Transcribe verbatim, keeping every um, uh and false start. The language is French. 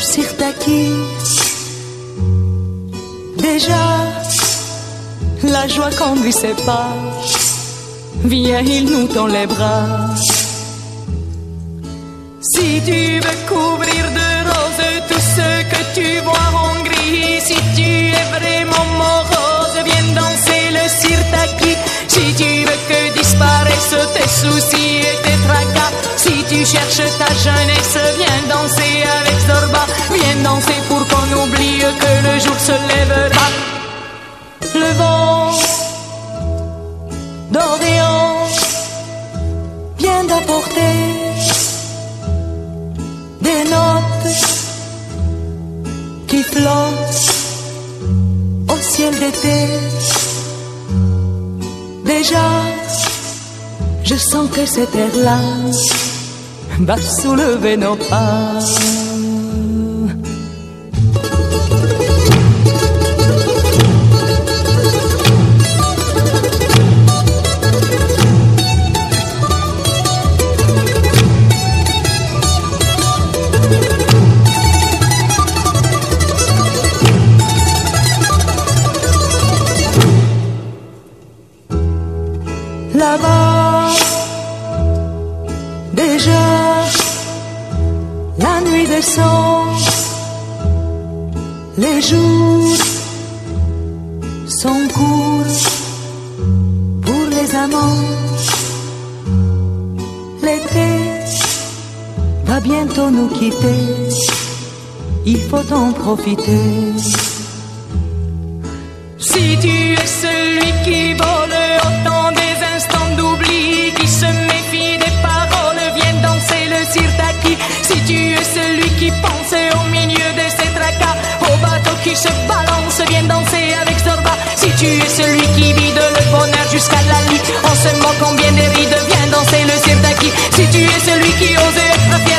Sirtaki. Déjà, la joie conduit ses pas. Viens, il nous tend les bras. Si tu veux couvrir de roses tout ce que tu vois en gris, si tu es vraiment morose, viens danser le sirtaki. Si tu veux que disparaissent tes soucis et tes tracas, si tu cherches ta jeunesse, viens danser avec Zorba. Viens danser pour qu'on oublie que le jour se lèvera. Le vent d'Orient vient d'apporter des notes qui flottent au ciel d'été. Déjà, je sens que cet air-là va soulever nos pas. Là-bas, déjà, la nuit descend, les jours sont courts pour les amants. L'été va bientôt nous quitter, il faut en profiter. Si tu es celui qui vole autant des instants d'oubli, qui se méfie des paroles, viens danser le sirtaki. Si tu es celui qui pense au milieu de ses tracas, au bateau qui se balance, viens danser avec Zorba. Si tu es celui qui vide le bonheur jusqu'à la lit, on se moque combien de rides, viens danser le sirtaki. Si tu es celui qui ose être fier